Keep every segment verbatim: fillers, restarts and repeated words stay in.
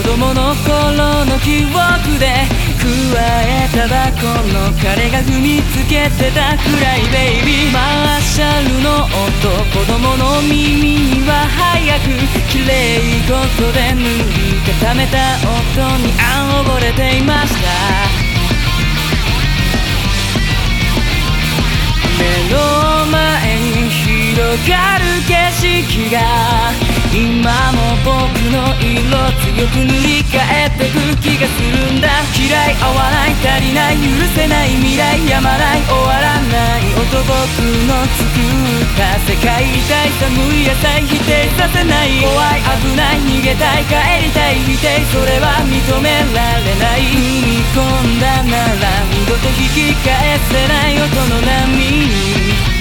供の頃の記憶で加えたバコの彼が踏みつけてたくらいベイビーマーシャルの音子供の耳には早く綺麗事で塗り固めた音にあ溺れていました目の前に広がる景色が今も僕の色強く塗り替えてく気がするんだ嫌い合わない足りない許せない未来やまない終わらない音僕の作った世界痛い寒い野菜否定させない怖い危ない逃げたい帰りたい否定それは認められない踏み込んだなら二度と引き返せない音の波に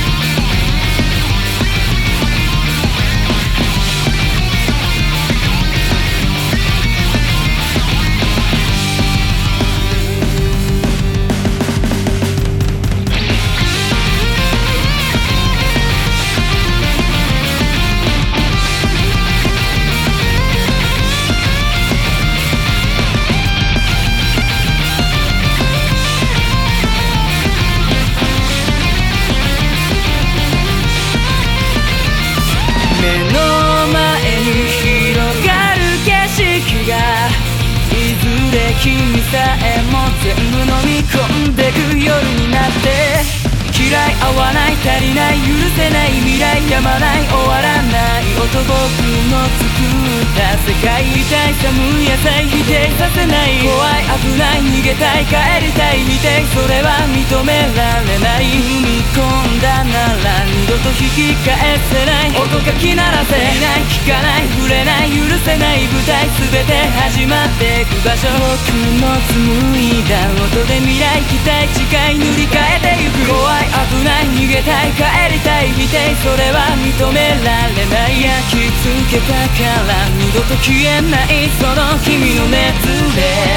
君さえも全部飲み込んでく夜になって嫌い合わない足りない許せない未来やまない終わらない音僕の作った世界痛い寒い野菜否定させない怖い危ない逃げたい帰りたい否定それは認められない踏み込んだなら二度と引き返せない音がき鳴らせない聞かない触れない許せない舞台全て始まってく場所僕の紡いだ音で未来期待誓い塗り替えてゆく怖い危ない逃げたい帰りたい否定それは認められない焼き付けたから二度と消えないその君の熱で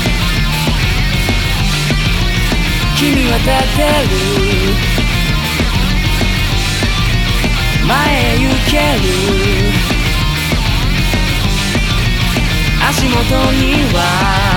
君は立てる前へ行ける足元には